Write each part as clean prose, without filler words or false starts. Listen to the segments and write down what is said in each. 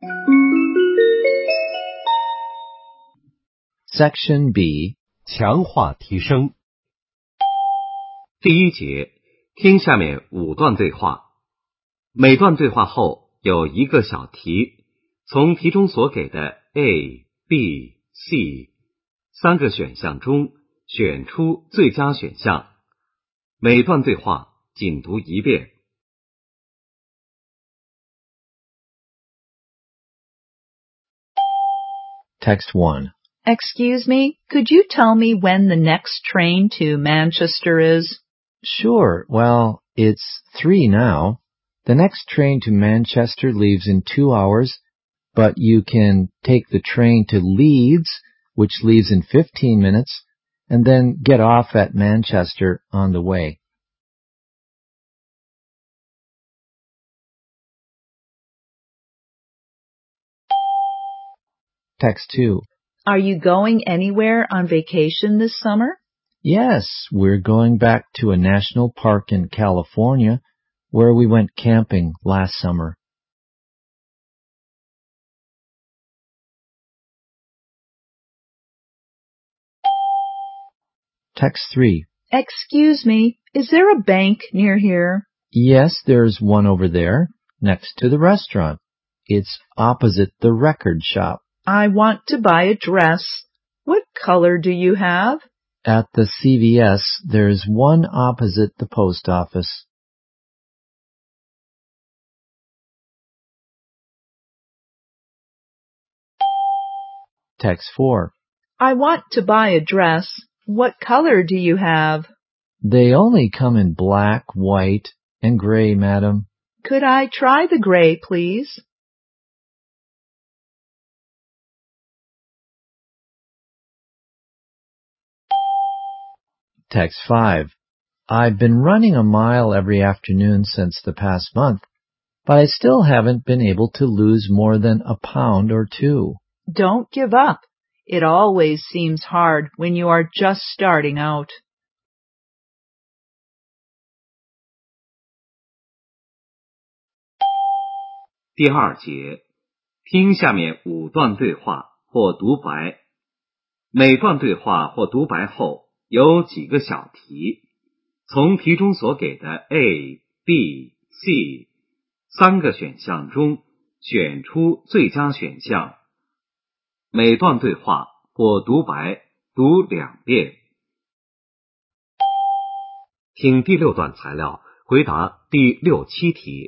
Section B. 强化提升。第一节，听下面5段对话。每段对话后有一个小题，从题中所给的 A、B、C 3个选项中选出最佳选项。每段对话仅读一遍。 Text 1. Excuse me, could you tell me when the next train to Manchester is? Sure, well, it's 3 now. The next train to Manchester leaves in 2 hours, but you can take the train to Leeds, which leaves in 15 minutes, and then get off at Manchester on the way. Text 2. Are you going anywhere on vacation this summer? Yes, we're going back to a national park in California where we went camping last summer. Text 3. Excuse me, is there a bank near here? Yes, there's one over there, next to the restaurant. It's opposite the record shop. I want to buy a dress. What color do you have? At the CVS, there's one opposite the post office. Text 4. I want to buy a dress. What color do you have? They only come in black, white, and gray, madam. Could I try the gray, please? Text 5. I've been running a mile every afternoon since the past month, but I still haven't been able to lose more than a pound or 2. Don't give up. It always seems hard when you are just starting out. 第二节，听下面5段对话或独白。每段对话或独白后有几个小题，从题中所给的 A、B、C 3个选项中选出最佳选项。每段对话或独白读2遍。听第6段材料，回答第6、7题。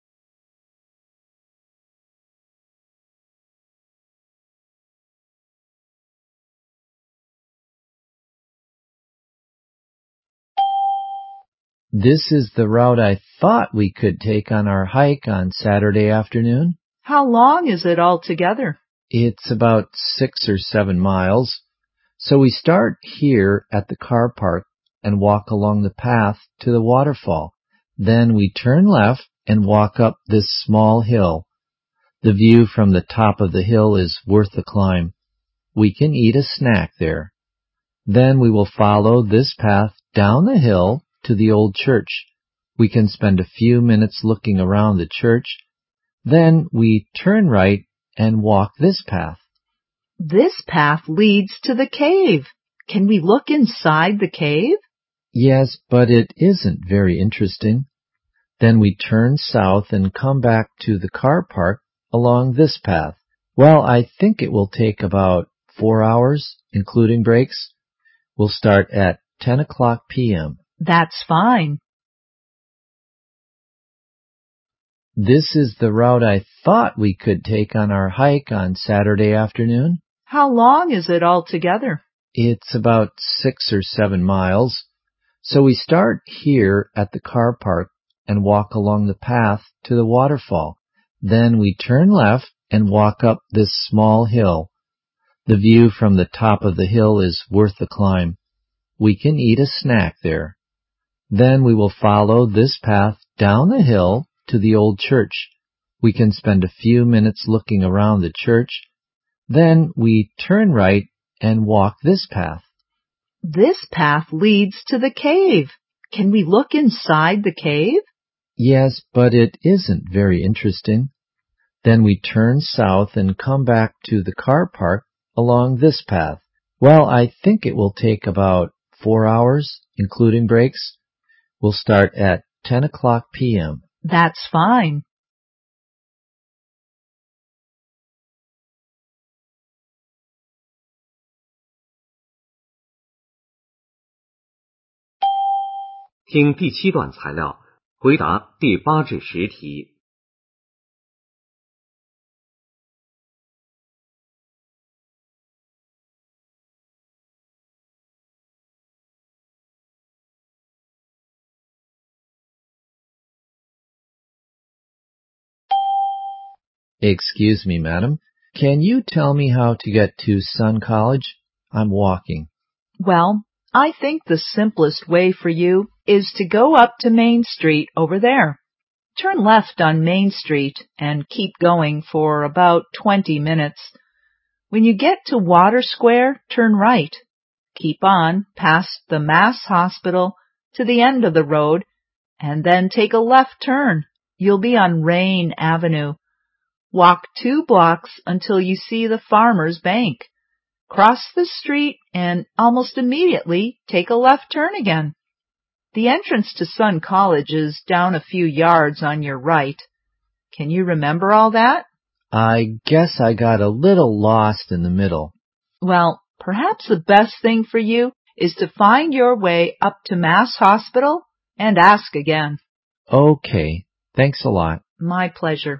This is the route I thought we could take on our hike on Saturday afternoon. How long is it altogether? It's about 6 or 7 miles. So we start here at the car park and walk along the path to the waterfall. Then we turn left and walk up this small hill. The view from the top of the hill is worth the climb. We can eat a snack there. Then we will follow this path down the hill to the old church. We can spend a few minutes looking around the church. Then we turn right and walk this path. This path leads to the cave. Can we look inside the cave? Yes, but it isn't very interesting. Then we turn south and come back to the car park along this path. Well, I think it will take about 4 hours, including breaks. We'll start at 10 o'clock p.m. That's fine. This is the route I thought we could take on our hike on Saturday afternoon. How long is it altogether? It's about 6 or 7 miles. So we start here at the car park and walk along the path to the waterfall. Then we turn left and walk up this small hill. The view from the top of the hill is worth the climb. We can eat a snack there. Then we will follow this path down the hill to the old church. We can spend a few minutes looking around the church. Then we turn right and walk this path. This path leads to the cave. Can we look inside the cave? Yes, but it isn't very interesting. Then we turn south and come back to the car park along this path. Well, I think it will take about 4 hours, including breaks. We'll start at 10 o'clock p.m. That's fine. 听第7段材料，回答第8至10题。 Excuse me, madam. Can you tell me how to get to Sun College? I'm walking. Well, I think the simplest way for you is to go up to Main Street over there. Turn left on Main Street and keep going for about 20 minutes. When you get to Water Square, turn right. Keep on past the Mass Hospital to the end of the road, and then take a left turn. You'll be on Rain Avenue. Walk 2 blocks until you see the Farmers Bank. Cross the street and almost immediately take a left turn again. The entrance to Sun College is down a few yards on your right. Can you remember all that? I guess I got a little lost in the middle. Well, perhaps the best thing for you is to find your way up to Mass Hospital and ask again. Okay, thanks a lot. My pleasure.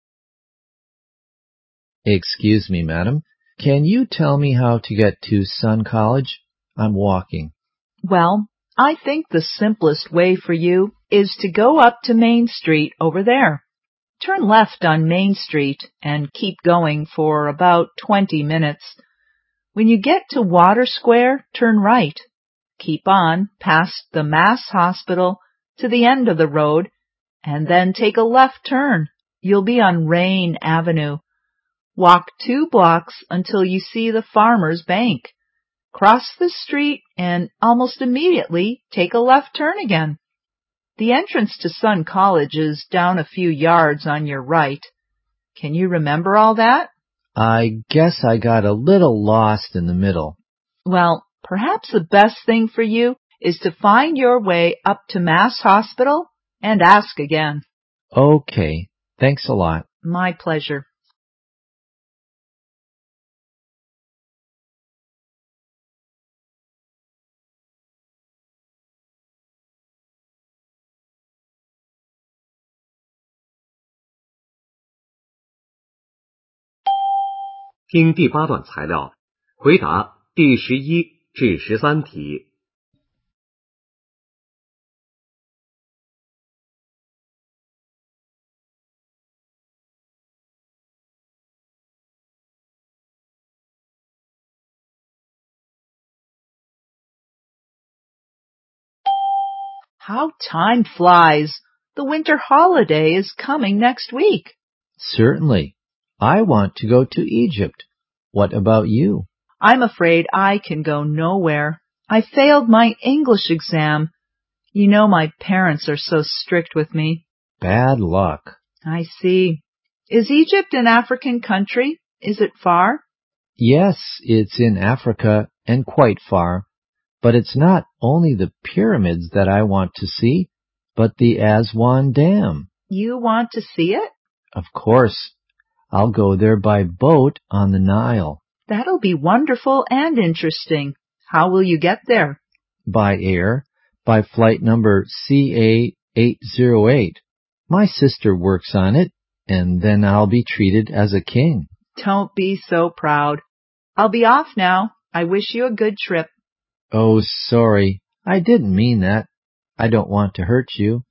Excuse me, madam. Can you tell me how to get to Sun College? I'm walking. Well, I think the simplest way for you is to go up to Main Street over there. Turn left on Main Street and keep going for about 20 minutes. When you get to Water Square, turn right. Keep on past the Mass Hospital to the end of the road, and then take a left turn. You'll be on Rain Avenue. Walk 2 blocks until you see the Farmers Bank. Cross the street and almost immediately take a left turn again. The entrance to Sun College is down a few yards on your right. Can you remember all that? I guess I got a little lost in the middle. Well, perhaps the best thing for you is to find your way up to Mass Hospital and ask again. Okay, thanks a lot. My pleasure. 听第8段材料，回答第11至13题。 How time flies! The winter holiday is coming next week. Certainly. I want to go to Egypt. What about you? I'm afraid I can go nowhere. I failed my English exam. You know my parents are so strict with me. Bad luck. I see. Is Egypt an African country? Is it far? Yes, it's in Africa and quite far. But it's not only the pyramids that I want to see, but the Aswan Dam. You want to see it? Of course. I'll go there by boat on the Nile. That'll be wonderful and interesting. How will you get there? By air, by flight number CA-808. My sister works on it, and then I'll be treated as a king. Don't be so proud. I'll be off now. I wish you a good trip. Oh, sorry. I didn't mean that. I don't want to hurt you.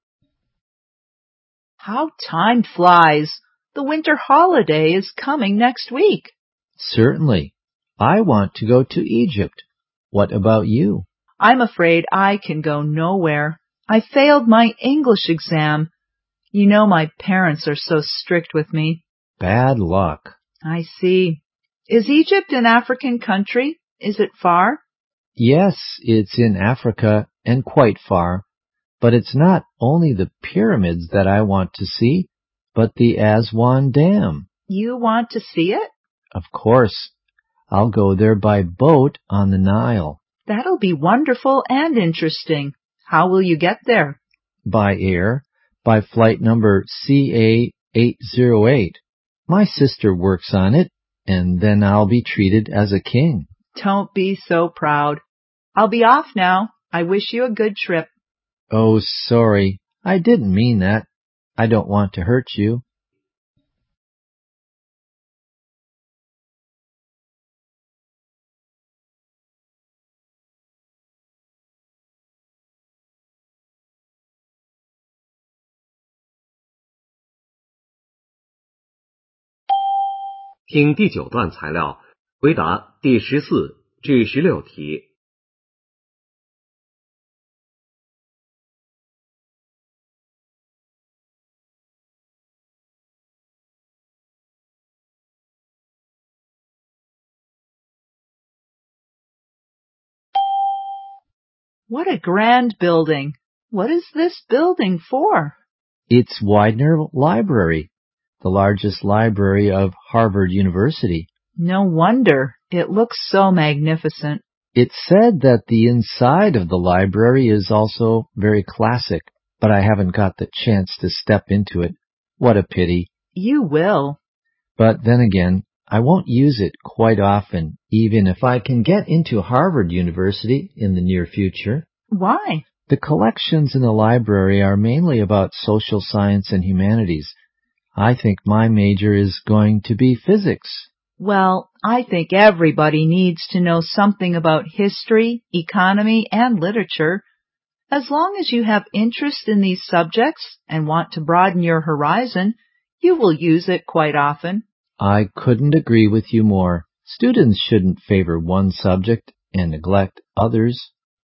How time flies! The winter holiday is coming next week. Certainly. I want to go to Egypt. What about you? I'm afraid I can go nowhere. I failed my English exam. You know my parents are so strict with me. Bad luck. I see. Is Egypt an African country? Is it far? Yes, it's in Africa and quite far. But it's not only the pyramids that I want to see, but the Aswan Dam. You want to see it? Of course. I'll go there by boat on the Nile. That'll be wonderful and interesting. How will you get there? By air, by flight number CA-808. My sister works on it, and then I'll be treated as a king. Don't be so proud. I'll be off now. I wish you a good trip. Oh, sorry. I didn't mean that. I don't want to hurt you. 听第9段材料，回答第14至16题。 What a grand building. What is this building for? It's Widener Library, the largest library of Harvard University. No wonder. It looks so magnificent. It's said that the inside of the library is also very classic, but I haven't got the chance to step into it. What a pity. You will. But then again, I won't use it quite often, even if I can get into Harvard University in the near future. Why? The collections in the library are mainly about social science and humanities. I think my major is going to be physics. Well, I think everybody needs to know something about history, economy, and literature. As long as you have interest in these subjects and want to broaden your horizon, you will use it quite often. I couldn't agree with you more. Students shouldn't favor one subject and neglect others.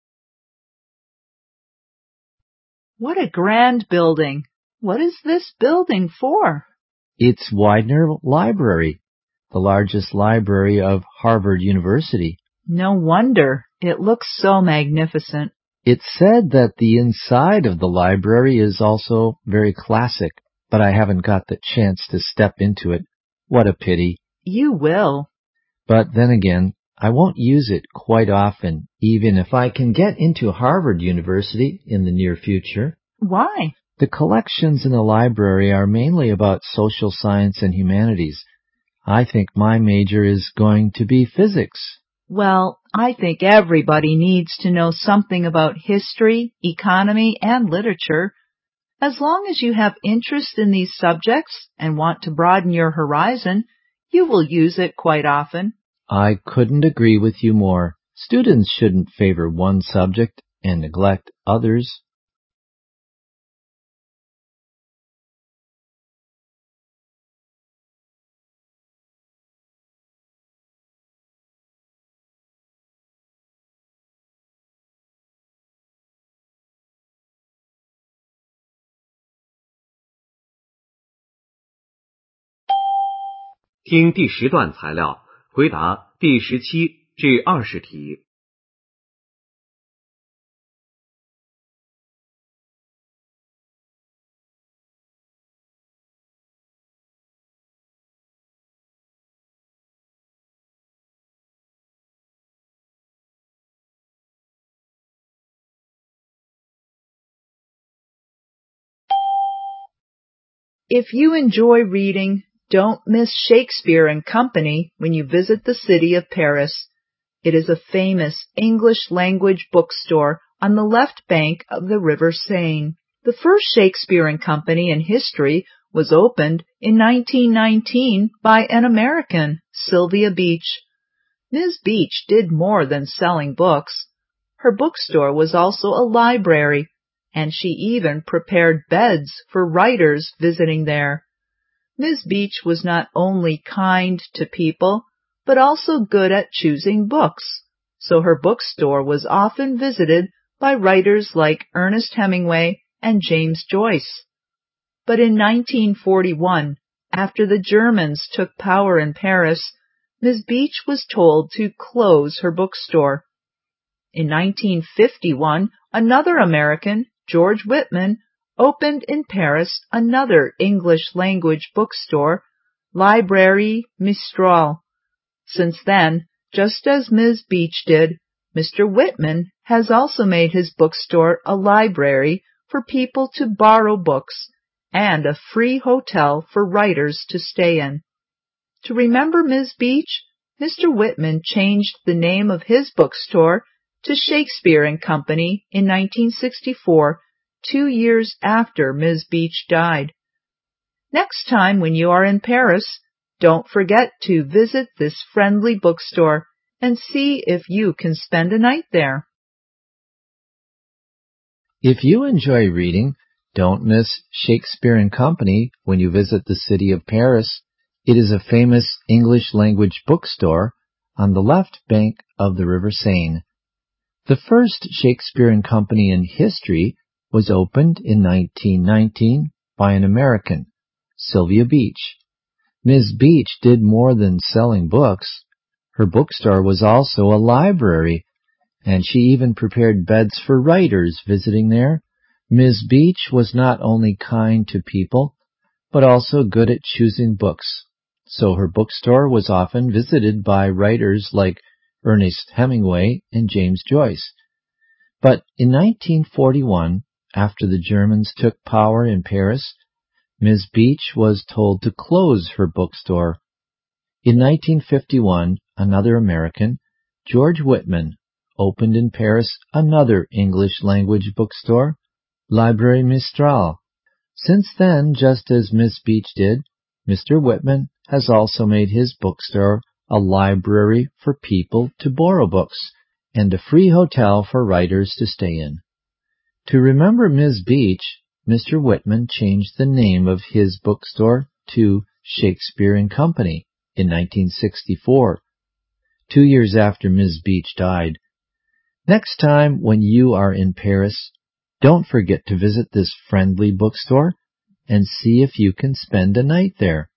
What a grand building. What is this building for? It's Widener Library, the largest library of Harvard University. No wonder. It looks so magnificent. It's said that the inside of the library is also very classic, but I haven't got the chance to step into it. What a pity. You will. But then again, I won't use it quite often, even if I can get into Harvard University in the near future. Why? The collections in the library are mainly about social science and humanities. I think my major is going to be physics. Well, I think everybody needs to know something about history, economy, and literature. As long as you have interest in these subjects and want to broaden your horizon, you will use it quite often. I couldn't agree with you more. Students shouldn't favor one subject and neglect others. 听第10段材料，回答第17至20题。 If you enjoy reading, don't miss Shakespeare and Company when you visit the city of Paris. It is a famous English-language bookstore on the left bank of the River Seine. The first Shakespeare and Company in history was opened in 1919 by an American, Sylvia Beach. Ms. Beach did more than selling books. Her bookstore was also a library, and she even prepared beds for writers visiting there. Ms. Beach was not only kind to people, but also good at choosing books, so her bookstore was often visited by writers like Ernest Hemingway and James Joyce. But in 1941, after the Germans took power in Paris, Ms. Beach was told to close her bookstore. In 1951, another American, George Whitman, opened in Paris another English-language bookstore, Librairie Mistral. Since then, just as Ms. Beach did, Mr. Whitman has also made his bookstore a library for people to borrow books and a free hotel for writers to stay in. To remember Ms. Beach, Mr. Whitman changed the name of his bookstore to Shakespeare and Company in 1964, 2 years after Ms. Beach died. Next time when you are in Paris, don't forget to visit this friendly bookstore and see if you can spend a night there. If you enjoy reading, don't miss Shakespeare and Company when you visit the city of Paris. It is a famous English-language bookstore on the left bank of the River Seine. The first Shakespeare and Company in history was opened in 1919 by an American, Sylvia Beach. Ms. Beach did more than selling books. Her bookstore was also a library, and she even prepared beds for writers visiting there. Ms. Beach was not only kind to people, but also good at choosing books, so her bookstore was often visited by writers like Ernest Hemingway and James Joyce. But in 1941, after the Germans took power in Paris, Ms. Beach was told to close her bookstore. In 1951, another American, George Whitman, opened in Paris another English-language bookstore, Librairie Mistral. Since then, just as Miss Beach did, Mr. Whitman has also made his bookstore a library for people to borrow books and a free hotel for writers to stay in. To remember Ms. Beach, Mr. Whitman changed the name of his bookstore to Shakespeare and Company in 1964, 2 years after Ms. Beach died. Next time when you are in Paris, don't forget to visit this friendly bookstore and see if you can spend a night there.